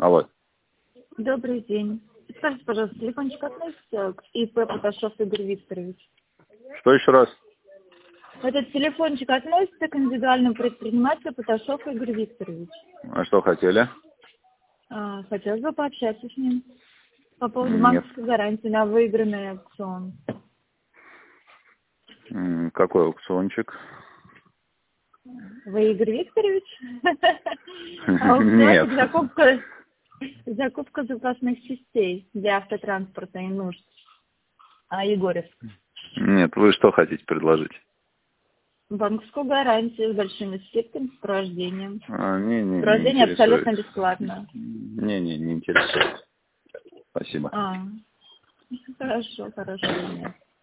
Алло. Добрый день. Скажите, пожалуйста, телефончик относится к ИП Поташов Игорь Викторович? Что еще раз? Этот телефончик относится к индивидуальному предпринимателю Поташов Игорь Викторович? А что хотели? Хотелось бы пообщаться с ним по поводу Нет. банковской гарантии на выигранный аукцион. Какой аукциончик? Вы Игорь Викторович? Нет. Аукцион закупка запасных частей для автотранспорта и нужд. Егорьевск. Нет, вы что хотите предложить? Банковскую гарантию с большими скидками, с сопровождением. Не Сопровождение интересует. абсолютно бесплатно. Не интересует. Спасибо. Хорошо, нет.